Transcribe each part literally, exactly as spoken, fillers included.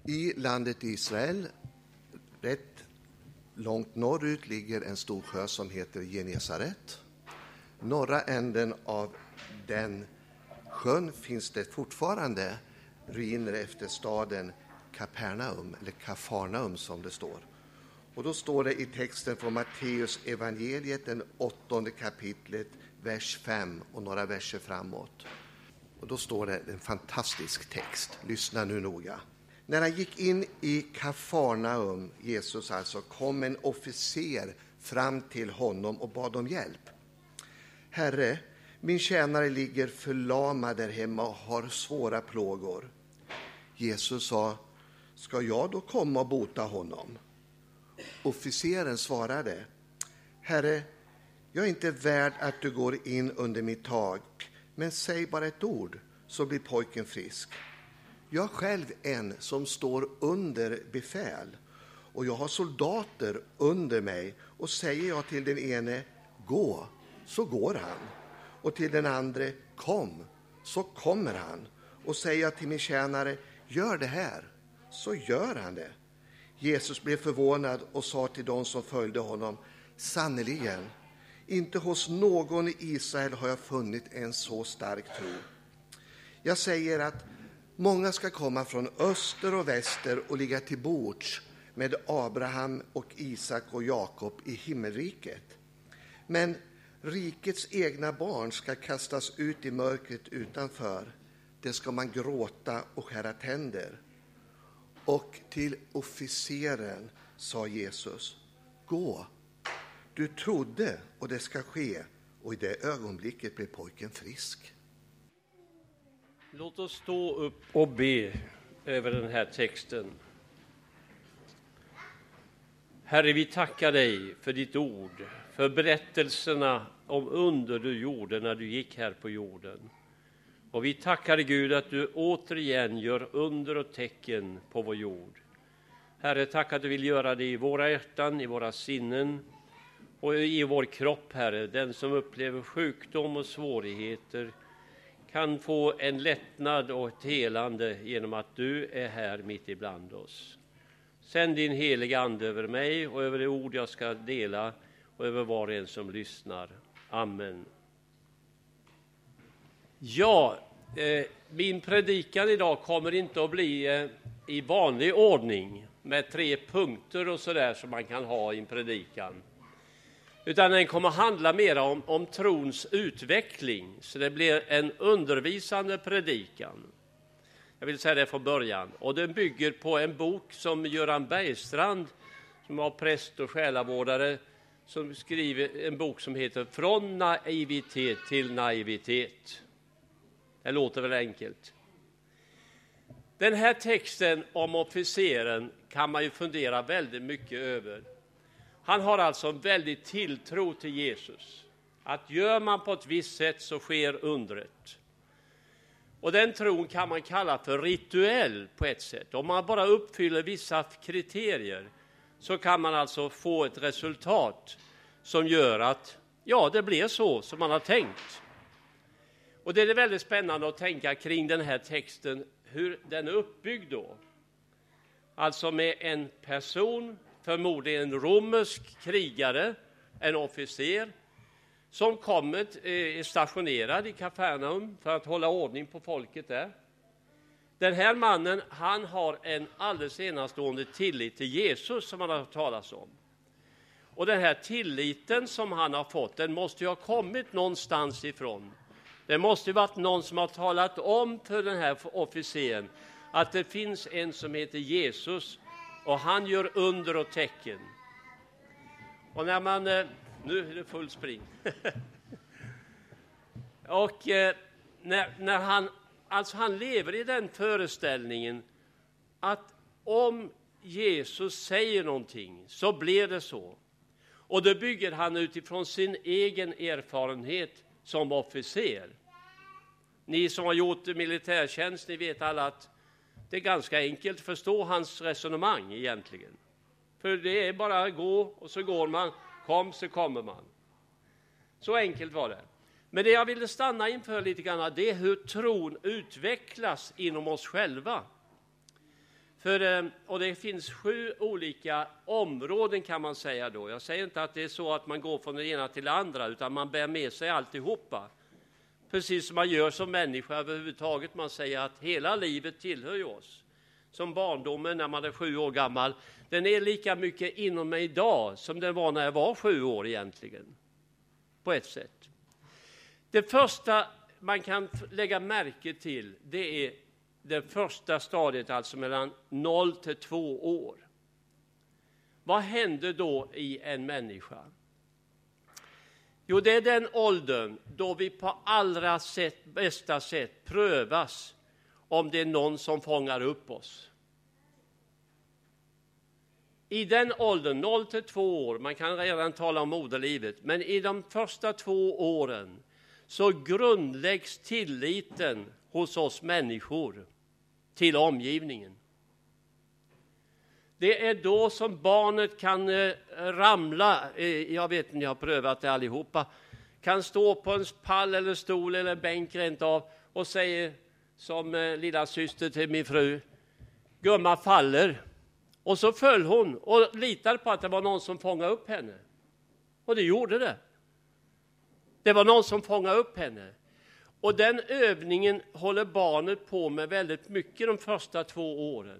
I landet Israel, rätt långt norrut, ligger en stor sjö som heter Genesaret. Norra änden av den sjön finns det fortfarande ruiner efter staden Kapernaum, eller Kafarnaum som det står. Och då står det i texten från Matteus evangeliet, den åttonde kapitlet, vers fem och några verser framåt. Och då står det en fantastisk text. Lyssna nu noga. När han gick in i Kafarnaum, Jesus alltså, kom en officer fram till honom och bad om hjälp. Herre, min tjänare ligger förlamad där hemma och har svåra plågor. Jesus sa, ska jag då komma och bota honom? Officeren svarade, Herre, jag är inte värd att du går in under mitt tak, men säg bara ett ord så blir pojken frisk. Jag själv en som står under befäl och jag har soldater under mig, och säger jag till den ene, gå, så går han, och till den andra, kom, så kommer han, och säger jag till min tjänare, gör det här, så gör han det. Jesus blev förvånad och sa till de som följde honom, sannerligen, inte hos någon i Israel har jag funnit en så stark tro. Jag säger att många ska komma från öster och väster och ligga till bords med Abraham och Isak och Jakob i himmelriket. Men rikets egna barn ska kastas ut i mörkret utanför. Det ska man gråta och skära tänder. Och till officeren sa Jesus, gå, du trodde och det ska ske. Och i det ögonblicket blev pojken frisk. Låt oss stå upp och be över den här texten. Herre, vi tackar dig för ditt ord, för berättelserna om under du gjorde när du gick här på jorden. Och vi tackar Gud att du återigen gör under och tecken på vår jord. Herre, tack att du vill göra det i våra hjärtan, i våra sinnen och i vår kropp, Herre. Den som upplever sjukdom och svårigheter kan få en lättnad och ett helande genom att du är här mitt ibland oss. Sänd din heliga ande över mig och över det ord jag ska dela och över var och en som lyssnar. Amen. Ja, eh, min predikan idag kommer inte att bli eh, i vanlig ordning med tre punkter och sådär som man kan ha i en predikan. Utan den kommer att handla mer om, om trons utveckling. Så det blir en undervisande predikan. Jag vill säga det från början. Och den bygger på en bok som Göran Bergstrand, som var präst och själavårdare, som skriver en bok som heter Från naivitet till naivitet. Det låter väl enkelt. Den här texten om officeren kan man ju fundera väldigt mycket över. Han har alltså en väldig tilltro till Jesus. Att gör man på ett visst sätt så sker undret. Och den tron kan man kalla för rituell på ett sätt. Om man bara uppfyller vissa kriterier så kan man alltså få ett resultat som gör att ja, det blir så som man har tänkt. Och det är väldigt spännande att tänka kring den här texten, hur den är uppbyggd då. Alltså med en person, förmodligen en romersk krigare, en officer, som kommit, är stationerad i Kapernaum för att hålla ordning på folket där. Den här mannen, han har en alldeles enastående tillit till Jesus som han har talat om. Och den här tilliten som han har fått, den måste ju ha kommit någonstans ifrån. Det måste ju varit någon som har talat om för den här officeren att det finns en som heter Jesus och han gör under och tecken. Och när man... Nu är det full spring. och eh, när, när han... Alltså han lever i den föreställningen att om Jesus säger någonting så blir det så. Och det bygger han utifrån sin egen erfarenhet som officer. Ni som har gjort militärtjänst, ni vet alla att det är ganska enkelt att förstå hans resonemang egentligen. För det är bara att gå och så går man, kom så kommer man. Så enkelt var det. Men det jag ville stanna inför lite grann, det är hur tron utvecklas inom oss själva. För, och det finns sju olika områden kan man säga då. Jag säger inte att det är så att man går från det ena till det andra, utan man bär med sig alltihopa. Precis som man gör som människa överhuvudtaget. Man säger att hela livet tillhör ju oss. Som barndomen när man är sju år gammal. Den är lika mycket inom mig idag som den var när jag var sju år egentligen. På ett sätt. Det första man kan lägga märke till, det är det första stadiet, alltså mellan noll till två år. Vad händer då i en människa? Jo, det är den åldern då vi på allra sätt, bästa sätt prövas om det är någon som fångar upp oss. I den åldern, noll till två år, man kan redan tala om moderlivet, men i de första två åren så grundläggs tilliten hos oss människor till omgivningen. Det är då som barnet kan eh, ramla, eh, jag vet inte, jag har prövat det allihopa, kan stå på en pall eller stol eller bänk rent av och säger som eh, lilla syster till min fru, Gumma faller. Och så föll hon och litade på att det var någon som fångade upp henne. Och det gjorde det. Det var någon som fångade upp henne. Och den övningen håller barnet på med väldigt mycket de första två åren.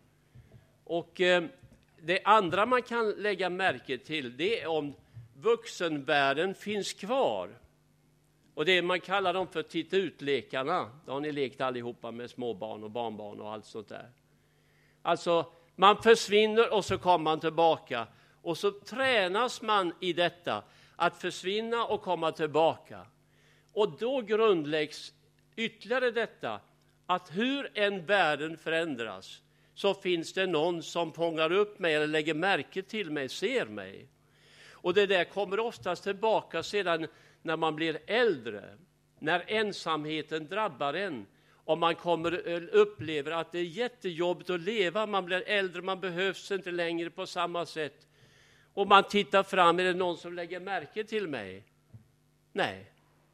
Och eh, det andra man kan lägga märke till, det är om vuxenvärlden finns kvar. Och det man kallar dem för titta ut-lekarna. Då har ni lekt allihopa med småbarn och barnbarn och allt sånt där. Alltså, man försvinner och så kommer man tillbaka. Och så tränas man i detta, att försvinna och komma tillbaka. Och då grundläggs ytterligare detta, att hur en världen förändras så finns det någon som fångar upp mig eller lägger märke till mig, ser mig. Och det där kommer oftast tillbaka sedan när man blir äldre, när ensamheten drabbar en. Och man kommer upplever att det är jättejobbigt att leva, man blir äldre, man behövs inte längre på samma sätt. Och man tittar fram, är det någon som lägger märke till mig? Nej.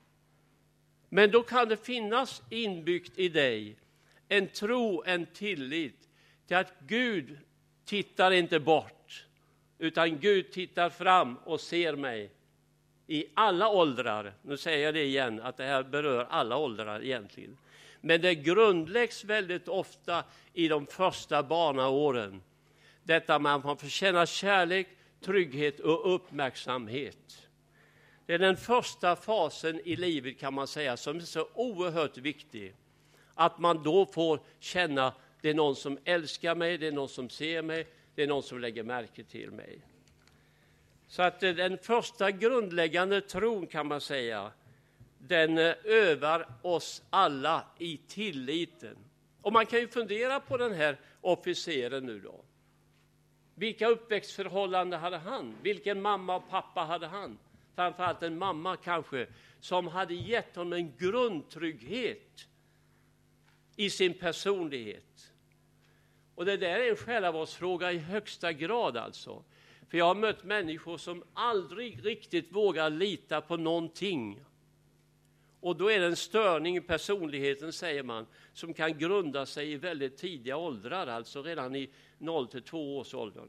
Men då kan det finnas inbyggt i dig en tro, en tillit till att Gud tittar inte bort, utan Gud tittar fram och ser mig i alla åldrar. Nu säger jag det igen, att det här berör alla åldrar egentligen. Men det grundläggs väldigt ofta i de första barnaåren. Detta man får känna kärlek, trygghet och uppmärksamhet. Det är den första fasen i livet kan man säga som är så oerhört viktig. Att man då får känna det är någon som älskar mig, det är någon som ser mig, det är någon som lägger märke till mig. Så att den första grundläggande tron kan man säga, den övar oss alla i tilliten. Och man kan ju fundera på den här officeren nu då. Vilka uppväxtförhållanden hade han? Vilken mamma och pappa hade han? Framförallt en mamma kanske som hade gett honom en grundtrygghet i sin personlighet. Och det där är en själavårdsfråga i högsta grad alltså. För jag har mött människor som aldrig riktigt vågar lita på någonting. Och då är det en störning i personligheten, säger man, som kan grunda sig i väldigt tidiga åldrar, alltså redan i noll till två års åldern.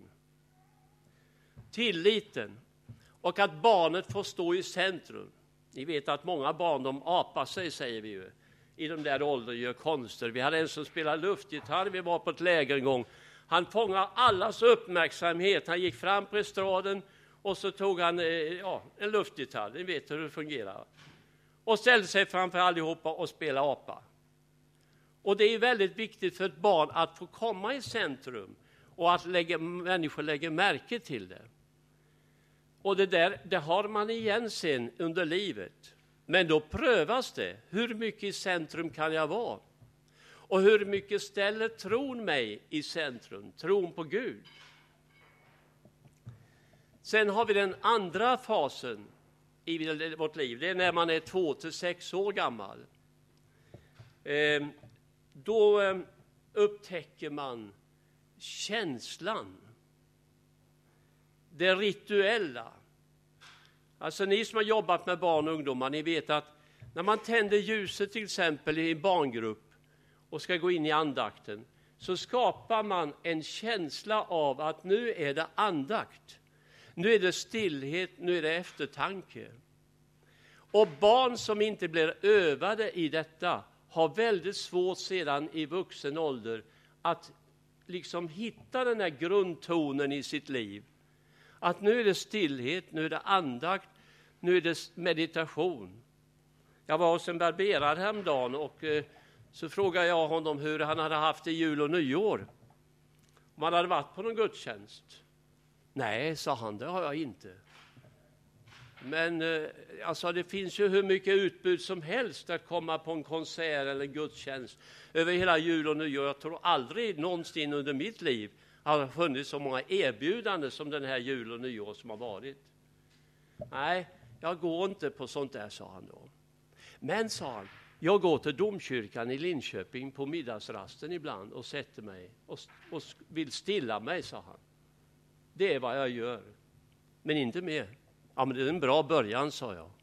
Tilliten och att barnet får stå i centrum. Ni vet att många barn, de apar sig, säger vi ju, i de där åldern, gör konster. Vi hade en som spelade luftgitarr, vi var på ett läger en gång. Han fångade allas uppmärksamhet. Han gick fram på estraden och så tog han ja, en luftgitarr. Ni vet hur det fungerar. Och ställde sig framför allihopa och spelade apa. Och det är väldigt viktigt för ett barn att få komma i centrum och att lägga, människor lägger märke till det. Och det där, det har man igen sen under livet. Men då prövas det. Hur mycket i centrum kan jag vara? Och hur mycket ställer tron mig i centrum? Tron på Gud. Sen har vi den andra fasen i vårt liv. Det är när man är två till sex år gammal. Eh, då eh, upptäcker man känslan. Det rituella. Alltså ni som har jobbat med barn och ungdomar, ni vet att när man tänder ljuset till exempel i en barngrupp och ska gå in i andakten, så skapar man en känsla av att nu är det andakt. Nu är det stillhet, nu är det eftertanke. Och barn som inte blir övade i detta har väldigt svårt sedan i vuxen ålder att liksom hitta den här grundtonen i sitt liv. Att nu är det stillhet, nu är det andakt, nu är det meditation. Jag var hos en barberare häromdagen och eh, så frågade jag honom hur han hade haft det i jul och nyår. Om han hade varit på någon gudstjänst. Nej, sa han, det har jag inte. Men eh, alltså, det finns ju hur mycket utbud som helst att komma på en konsert eller en gudstjänst över hela jul och nyår. Jag tror aldrig någonsin under mitt liv har det funnits så många erbjudanden som den här jul och nyår som har varit. Nej, jag går inte på sånt där, sa han då. Men, sa han, jag går till domkyrkan i Linköping på middagsrasten ibland och sätter mig och, och vill stilla mig, sa han. Det är vad jag gör, men inte mer. Ja, men det är en bra början, sa jag.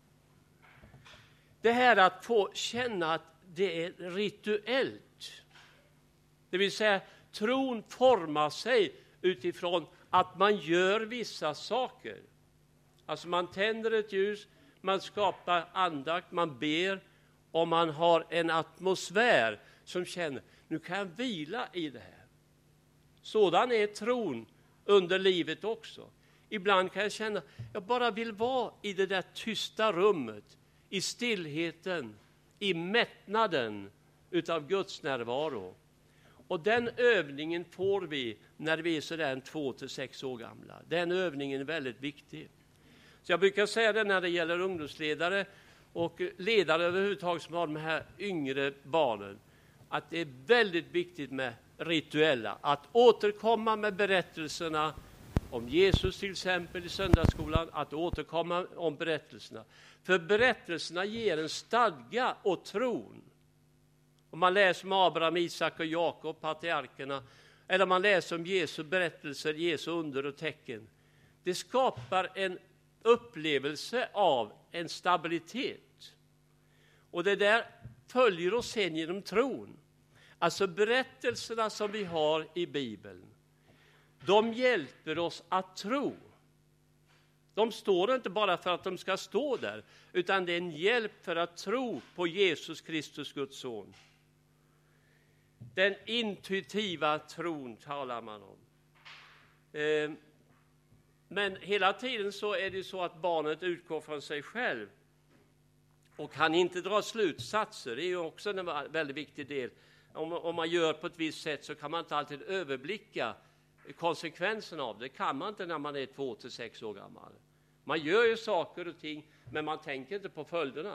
Det här att få känna att det är rituellt. Det vill säga, tron formar sig utifrån att man gör vissa saker. Alltså man tänder ett ljus, man skapar andakt, man ber och man har en atmosfär som känner, nu kan jag vila i det här. Sådan är tron under livet också. Ibland kan jag känna, jag bara vill vara i det där tysta rummet, i stillheten, i mättnaden utav Guds närvaro. Och den övningen får vi när vi är sådär två till sex år gamla. Den övningen är väldigt viktig. Så jag brukar säga det när det gäller ungdomsledare och ledare överhuvudtaget som har de här yngre barnen, att det är väldigt viktigt med rituella. Att återkomma med berättelserna om Jesus till exempel i söndagsskolan, att återkomma om berättelserna. För berättelserna ger en stadga och tron. Om man läser om Abraham, Isak och Jakob, patriarkerna, eller man läser om Jesu berättelser, Jesu under och tecken. Det skapar en upplevelse av en stabilitet. Och det där följer oss sen genom tron. Alltså berättelserna som vi har i Bibeln, de hjälper oss att tro. De står inte bara för att de ska stå där, utan det är en hjälp för att tro på Jesus Kristus, Guds son. Den intuitiva tron talar man om. Eh, men hela tiden så är det så att barnet utgår från sig själv och kan inte dra slutsatser. Det är ju också en väldigt viktig del. Om, om man gör på ett visst sätt så kan man inte alltid överblicka konsekvenserna av det. Det kan man inte när man är två till sex år gammal. Man gör ju saker och ting, men man tänker inte på följderna.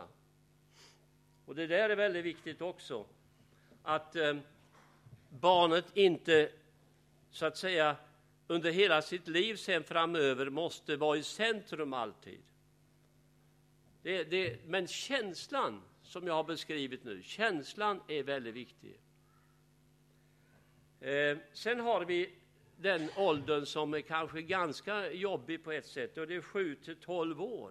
Och det där är väldigt viktigt också. Att eh, barnet inte, så att säga, under hela sitt liv sen framöver måste vara i centrum alltid. Det, det, men känslan, som jag har beskrivit nu, känslan är väldigt viktig. Eh, sen har vi den åldern som är kanske ganska jobbig på ett sätt, och det är sju till tolv år.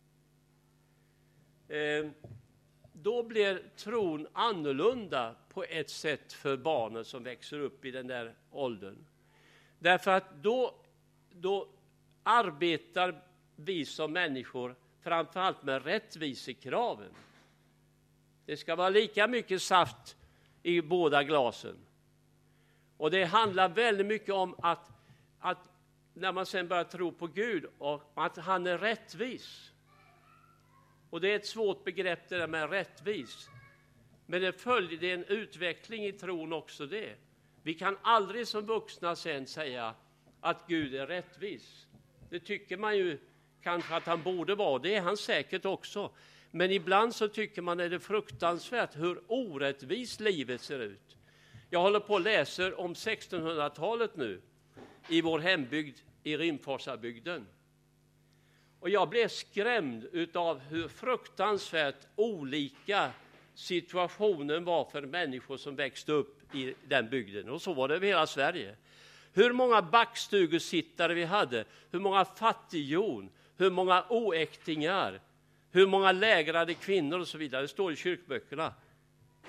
Eh, då blir tron annorlunda på ett sätt för barnen som växer upp i den där åldern. Därför att då, då arbetar vi som människor framförallt med rättvisekraven. Det ska vara lika mycket saft i båda glasen. Och det handlar väldigt mycket om att, att när man sen börjar tro på Gud och att han är rättvis. Och det är ett svårt begrepp det där med rättvis. Men det följer det en utveckling i tron också det. Vi kan aldrig som vuxna sen säga att Gud är rättvis. Det tycker man ju kanske att han borde vara. Det är han säkert också. Men ibland så tycker man att det är fruktansvärt hur orättvist livet ser ut. Jag håller på att läsa om sextonhundratalet nu i vår hembygd i Rimforsabygden. Och jag blev skrämd av hur fruktansvärt olika situationen var för människor som växte upp i den bygden. Och så var det över hela Sverige. Hur många backstugusittare vi hade, hur många fattighjon, hur många oäktingar, hur många lägrade kvinnor och så vidare. Det står i kyrkböckerna.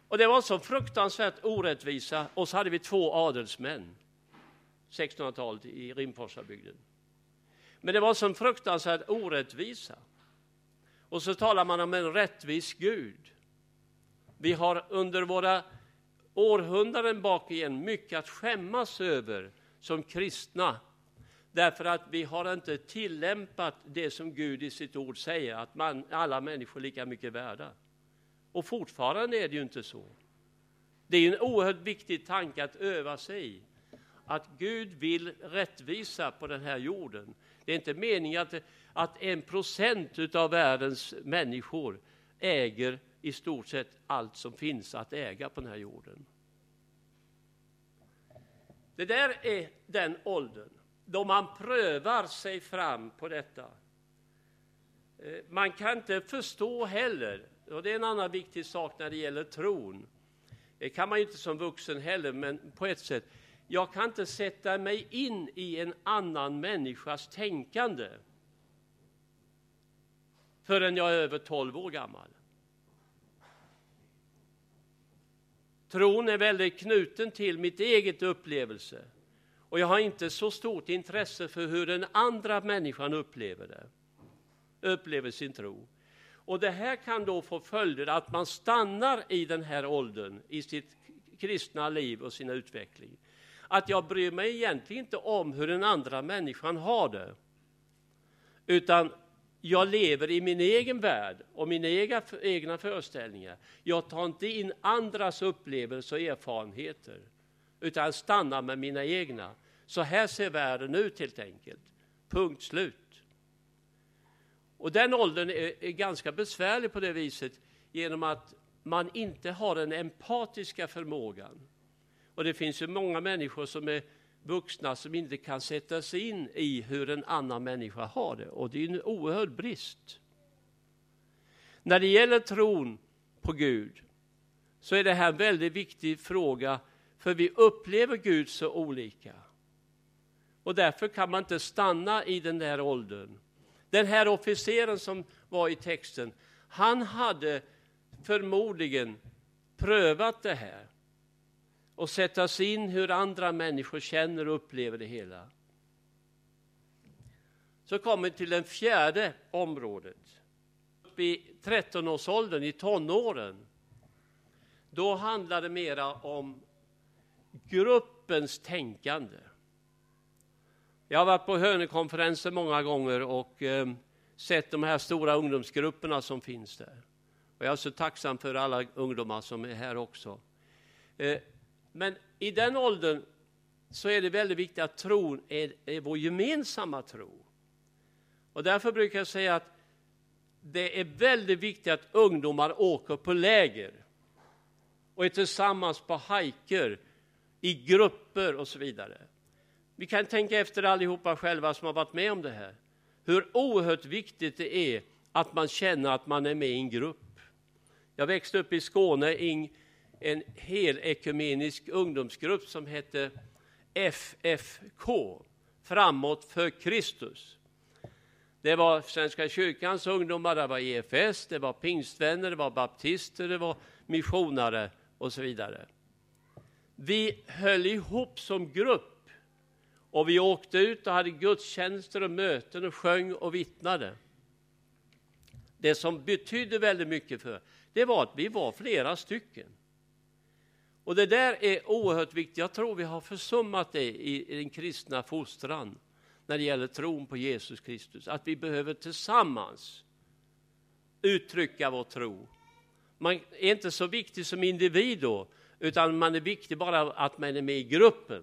Och det var så fruktansvärt orättvisa. Och så hade vi två adelsmän, sextonhundratalet i Rimforsabygden. Men det var så fruktansvärt orättvisa. Och så talar man om en rättvis Gud. Vi har under våra århundraden bak igen mycket att skämmas över som kristna. Därför att vi har inte tillämpat det som Gud i sitt ord säger, att man, alla människor är lika mycket värda. Och fortfarande är det ju inte så. Det är en oerhört viktig tanke att öva sig i. Att Gud vill rättvisa på den här jorden. Det är inte meningen att, att en procent av världens människor äger i stort sett allt som finns att äga på den här jorden. Det där är den åldern då man prövar sig fram på detta. Man kan inte förstå heller, och det är en annan viktig sak när det gäller tron. Det kan man ju inte som vuxen heller, men på ett sätt. Jag kan inte sätta mig in i en annan människas tänkande förrän jag är över tolv år gammal. Tron är väldigt knuten till mitt eget upplevelse. Och jag har inte så stort intresse för hur den andra människan upplever det. Upplever sin tro. Och det här kan då få följder att man stannar i den här åldern i sitt kristna liv och sin utveckling. Att jag bryr mig egentligen inte om hur den andra människan har det. Utan jag lever i min egen värld och mina egna, egna föreställningar. Jag tar inte in andras upplevelser och erfarenheter. Utan stannar med mina egna. Så här ser världen ut helt enkelt. Punkt slut. Och den åldern är, är ganska besvärlig på det viset. Genom att man inte har den empatiska förmågan. Och det finns ju många människor som är vuxna som inte kan sätta sig in i hur en annan människa har det. Och det är en oerhörd brist. När det gäller tron på Gud så är det här en väldigt viktig fråga. För vi upplever Gud så olika. Och därför kan man inte stanna i den där åldern. Den här officeren som var i texten, han hade förmodligen prövat det här. Och sätta sig in hur andra människor känner och upplever det hela. Så kommer vi till den fjärde området. Upp i trettonårsåldern, i tonåren. Då handlar det mera om gruppens tänkande. Jag har varit på Hönökonferenser många gånger och eh, sett de här stora ungdomsgrupperna som finns där. Och jag är så tacksam för alla ungdomar som är här också. Eh, Men i den åldern så är det väldigt viktigt att tron är, är vår gemensamma tro. Och därför brukar jag säga att det är väldigt viktigt att ungdomar åker på läger. Och är tillsammans på hajker, i grupper och så vidare. Vi kan tänka efter allihopa själva som har varit med om det här. Hur oerhört viktigt det är att man känner att man är med i en grupp. Jag växte upp i Skåne i en hel ekumenisk ungdomsgrupp som hette F F K, Framåt för Kristus. Det var Svenska kyrkans ungdomar, det var E F S, det var pingstvänner, det var baptister, det var missionare och så vidare. Vi höll ihop som grupp och vi åkte ut och hade gudstjänster och möten och sjöng och vittnade. Det som betydde väldigt mycket för det var att vi var flera stycken. Och det där är oerhört viktigt. Jag tror vi har försummat det i, i den kristna fostran när det gäller tron på Jesus Kristus. Att vi behöver tillsammans uttrycka vår tro. Man är inte så viktig som individ då, utan man är viktig bara att man är med i gruppen.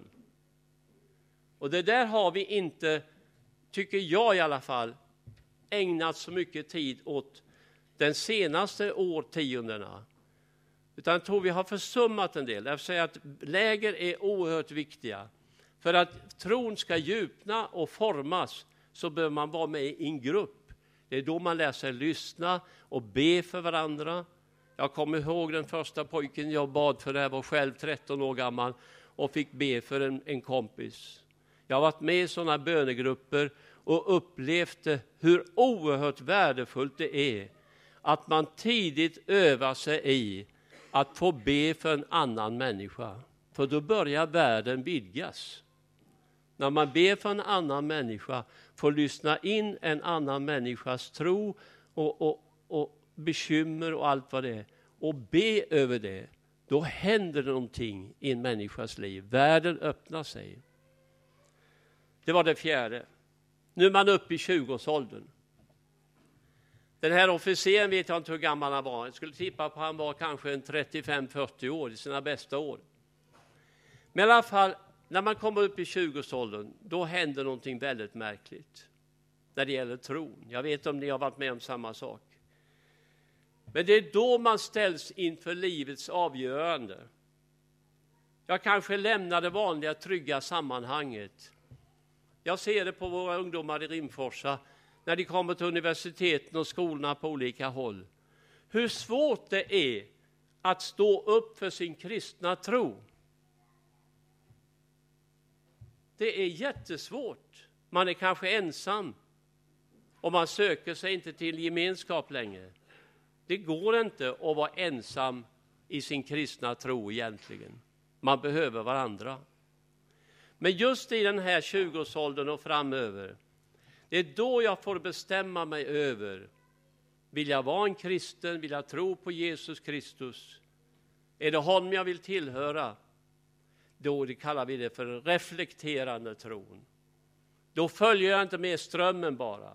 Och det där har vi inte, tycker jag i alla fall, ägnat så mycket tid åt den senaste årtiondena. Utan jag tror vi har försummat en del. Jag säger att läger är oerhört viktiga. För att tron ska djupna och formas så behöver man vara med i en grupp. Det är då man lär sig lyssna och be för varandra. Jag kommer ihåg den första pojken jag bad för, jag var själv tretton år gammal och fick be för en, en kompis. Jag har varit med i sådana bönegrupper och upplevt hur oerhört värdefullt det är att man tidigt övar sig i att få be för en annan människa. För då börjar världen vidgas. När man ber för en annan människa, får lyssna in en annan människas tro och, och, och bekymmer och allt vad det är. Och be över det. Då händer det någonting i en människas liv. Världen öppnar sig. Det var det fjärde. Nu är man uppe i tjugoårsåldern. Den här officeren vet jag inte hur gammal han var. Jag skulle tippa på att han var kanske en trettiofem fyrtio år i sina bästa år. Men i alla fall, när man kommer upp i tjugoårsåldern, då händer någonting väldigt märkligt. När det gäller tron. Jag vet om ni har varit med om samma sak. Men det är då man ställs inför livets avgörande. Jag kanske lämnar det vanliga trygga sammanhanget. Jag ser det på våra ungdomar i Rimforsa när de kommer till universiteten och skolorna på olika håll. Hur svårt det är att stå upp för sin kristna tro. Det är jättesvårt. Man är kanske ensam och man söker sig inte till gemenskap längre. Det går inte att vara ensam i sin kristna tro egentligen. Man behöver varandra. Men just i den här tjugoårsåldern och framöver, det är då jag får bestämma mig över, vill jag vara en kristen, vill jag tro på Jesus Kristus? Är det honom jag vill tillhöra? Då det kallar vi det för reflekterande tron. Då följer jag inte med strömmen bara.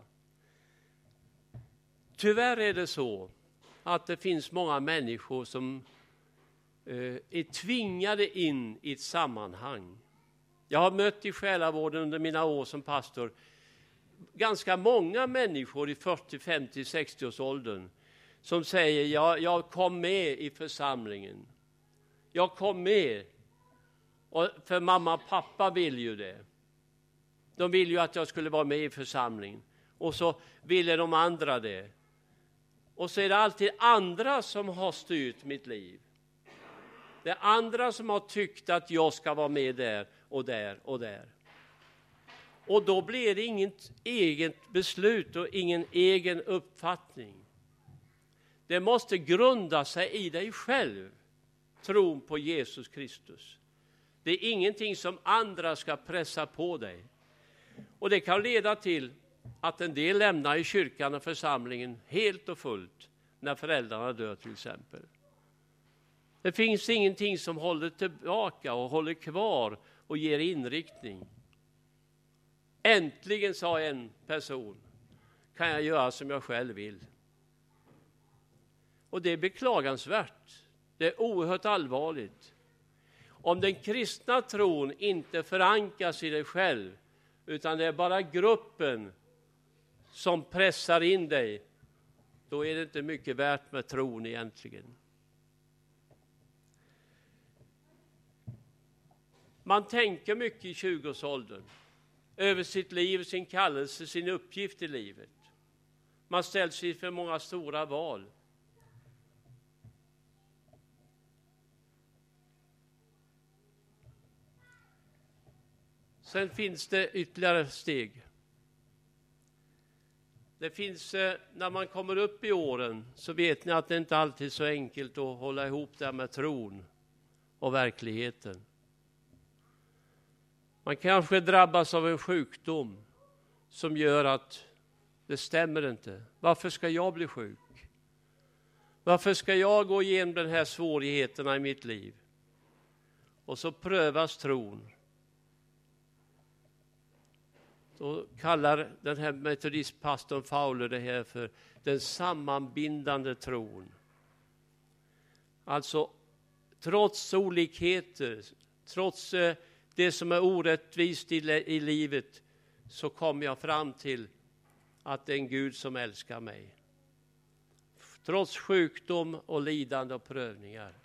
Tyvärr är det så att det finns många människor som eh, är tvingade in i ett sammanhang. Jag har mött i själavården under mina år som pastor ganska många människor i fyrtio, femtio, sextio års åldern som säger jag, jag kom med i församlingen. Jag kom med och för mamma och pappa vill ju det. De vill ju att jag skulle vara med i församlingen. Och så ville de andra det. Och så är det alltid andra som har styrt mitt liv. Det är andra som har tyckt att jag ska vara med där och där och där. Och då blir det inget eget beslut och ingen egen uppfattning. Det måste grunda sig i dig själv, tron på Jesus Kristus. Det är ingenting som andra ska pressa på dig. Och det kan leda till att en del lämnar i kyrkan och församlingen helt och fullt när föräldrarna dör till exempel. Det finns ingenting som håller tillbaka och håller kvar och ger inriktning. Äntligen, sa en person, kan jag göra som jag själv vill. Och det är beklagansvärt. Det är oerhört allvarligt. Om den kristna tron inte förankras i dig själv, utan det är bara gruppen som pressar in dig, då är det inte mycket värt med tron egentligen. Man tänker mycket i tjugoårsåldern över sitt liv, sin kallelse, sin uppgift i livet. Man ställs inför många stora val. Sen finns det ytterligare steg. Det finns, när man kommer upp i åren så vet ni att det inte alltid är så enkelt att hålla ihop det med tron och verkligheten. Man kanske drabbas av en sjukdom som gör att det stämmer inte. Varför ska jag bli sjuk? Varför ska jag gå igenom de här svårigheterna i mitt liv? Och så prövas tron. Då kallar den här metodistpastorn Fowler det här för den sammanbindande tron. Alltså, trots olikheter, trots eh, det som är orättvist i, i livet, så kommer jag fram till att det är en Gud som älskar mig. Trots sjukdom och lidande och prövningar.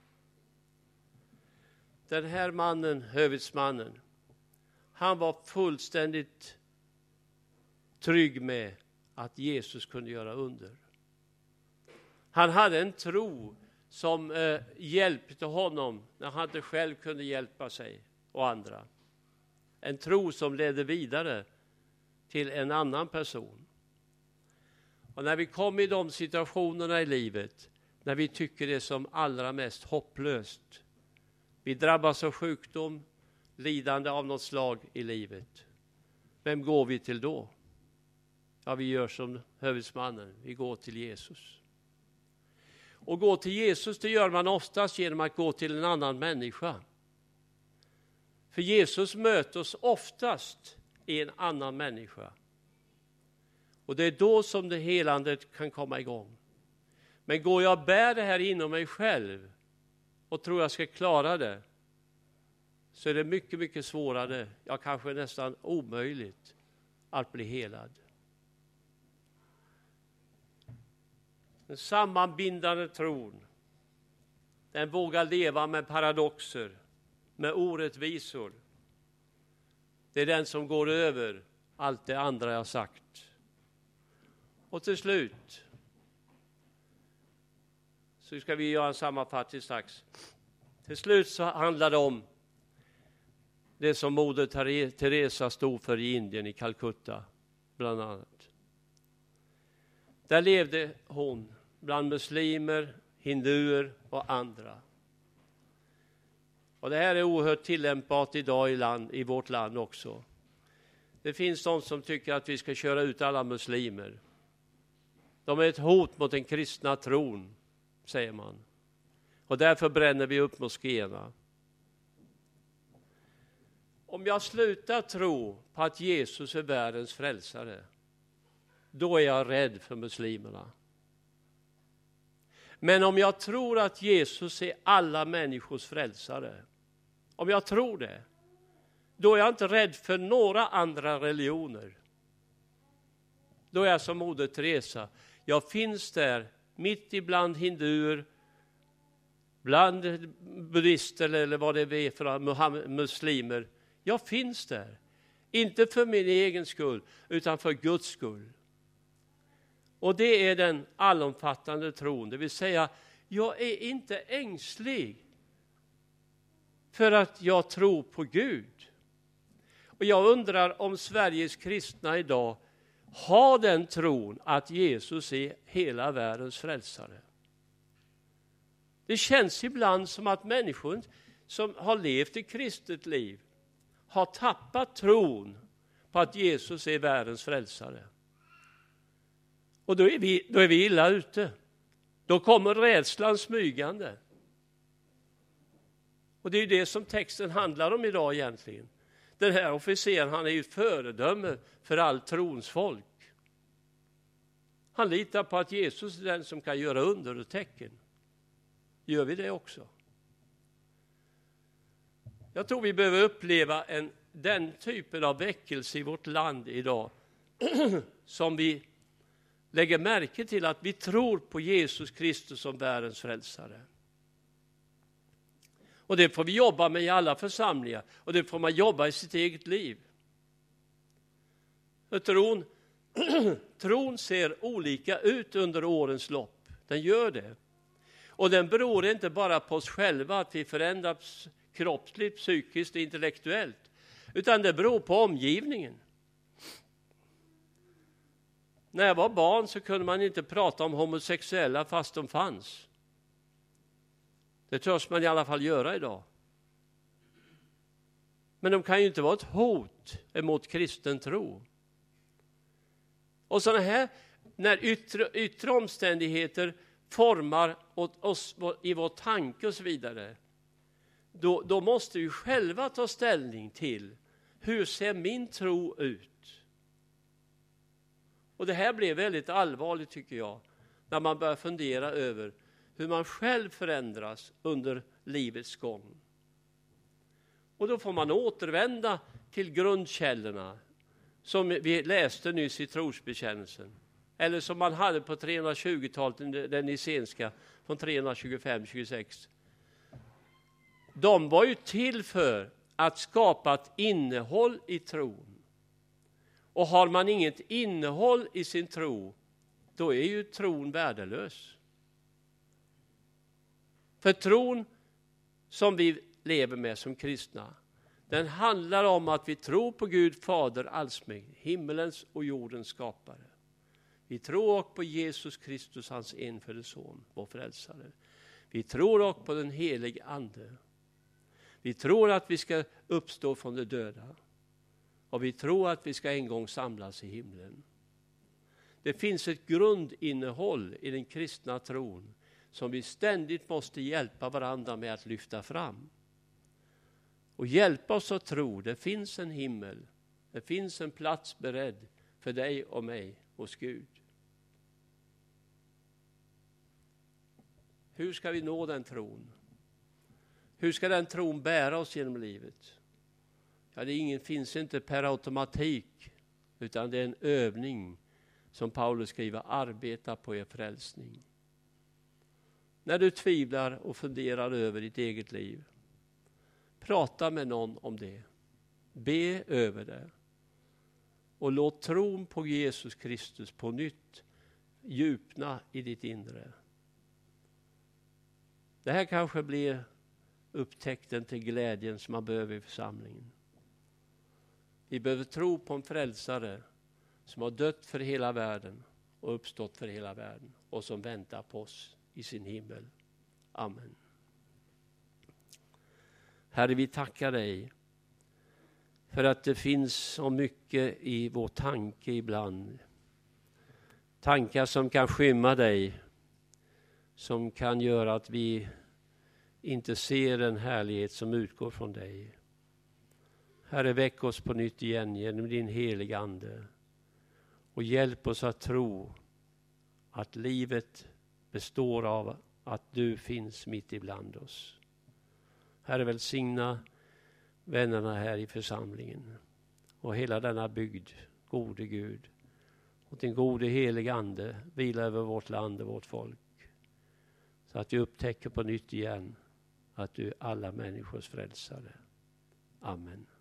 Den här mannen, hövitsmannen, han var fullständigt trygg med att Jesus kunde göra under. Han hade en tro som eh, hjälpte honom när han inte själv kunde hjälpa sig och andra. En tro som ledde vidare till en annan person. Och när vi kommer i de situationerna i livet, när vi tycker det är som allra mest hopplöst. Vi drabbas av sjukdom, lidande av något slag i livet. Vem går vi till då? Ja, vi gör som hövitsmannen. Vi går till Jesus. Och gå till Jesus, det gör man oftast genom att gå till en annan människa. För Jesus möter oss oftast i en annan människa. Och det är då som det helandet kan komma igång. Men går jag och bär det här inom mig själv och tror jag ska klara det, så är det mycket, mycket svårare, ja kanske nästan omöjligt att bli helad. Den sammanbindande tron, den vågar leva med paradoxer, med orättvisor. Det är den som går över allt det andra jag sagt. Och till slut så ska vi göra en sammanfattning strax. Till slut så handlar det om det som moder Teresa stod för i Indien, i Calcutta bland annat. Där levde hon bland muslimer, hinduer och andra. Och det här är oerhört tillämpbart idag i, land, i vårt land också. Det finns de som tycker att vi ska köra ut alla muslimer. De är ett hot mot den kristna tron, säger man. Och därför bränner vi upp moskéerna. Om jag slutar tro på att Jesus är världens frälsare, då är jag rädd för muslimerna. Men om jag tror att Jesus är alla människors frälsare, om jag tror det, då är jag inte rädd för några andra religioner. Då är jag som moder Teresa. Jag finns där mitt ibland hinduer, bland buddhister eller vad det är för muslimer. Jag finns där. Inte för min egen skull, utan för Guds skull. Och det är den allomfattande tron. Det vill säga, jag är inte ängslig för att jag tror på Gud. Och jag undrar om Sveriges kristna idag har den tron att Jesus är hela världens frälsare. Det känns ibland som att människor som har levt ett kristet liv har tappat tron på att Jesus är världens frälsare. Och då är vi, då är vi illa ute. Då kommer rädslan smygande. Och det är ju det som texten handlar om idag egentligen. Den här officeren, han är ju ett föredöme för all trons folk. Han litar på att Jesus är den som kan göra under och tecken. Gör vi det också? Jag tror vi behöver uppleva en, den typen av väckelse i vårt land idag som vi lägger märke till att vi tror på Jesus Kristus som världens frälsare. Och det får vi jobba med i alla församlingar. Och det får man jobba i sitt eget liv. För tron, tron ser olika ut under årens lopp. Den gör det. Och den beror inte bara på oss själva att vi förändras kroppsligt, psykiskt och intellektuellt. Utan det beror på omgivningen. När jag var barn så kunde man inte prata om homosexuella fast de fanns. Det törs man i alla fall göra idag. Men de kan ju inte vara ett hot emot kristen tro. Och sådana här, när yttre, yttre omständigheter formar oss i vår tanke och så vidare, då, då måste vi själva ta ställning till hur ser min tro ut. Och det här blev väldigt allvarligt tycker jag, när man börjar fundera över hur man själv förändras under livets gång. Och då får man återvända till grundkällorna som vi läste nyss i trosbekännelsen. Eller som man hade på trehundratjugotalet, den nicenska från trehundratjugofem tjugosex. De var ju till för att skapa ett innehåll i tron. Och har man inget innehåll i sin tro, då är ju tron värdelös. För tron som vi lever med som kristna, den handlar om att vi tror på Gud Fader allsmäktig, himmelens och jordens skapare. Vi tror också på Jesus Kristus, hans enfödde son, vår frälsare. Vi tror också på den helige ande. Vi tror att vi ska uppstå från de döda. Och vi tror att vi ska en gång samlas i himlen. Det finns ett grundinnehåll i den kristna tron som vi ständigt måste hjälpa varandra med att lyfta fram. Och hjälpa oss att tro, det finns en himmel. Det finns en plats beredd för dig och mig hos Gud. Hur ska vi nå den tron? Hur ska den tron bära oss genom livet? Ja, det ingen, finns inte per automatik, utan det är en övning som Paulus skriver, arbeta på er frälsning. När du tvivlar och funderar över ditt eget liv, prata med någon om det. Be över det. Och låt tron på Jesus Kristus på nytt djupna i ditt inre. Det här kanske blir upptäckten till glädjen som man behöver i församlingen. Vi behöver tro på en frälsare som har dött för hela världen och uppstått för hela världen och som väntar på oss i sin himmel. Amen. Herre, vi tackar dig för att det finns så mycket i vår tanke ibland. Tankar som kan skymma dig, som kan göra att vi inte ser den härlighet som utgår från dig. Herre, väck oss på nytt igen genom din heliga ande och hjälp oss att tro att livet består av att du finns mitt ibland oss. Herre, välsigna vännerna här i församlingen och hela denna bygd, gode Gud. Och din gode heliga ande vila över vårt land och vårt folk. Så att vi upptäcker på nytt igen att du är alla människors frälsare. Amen.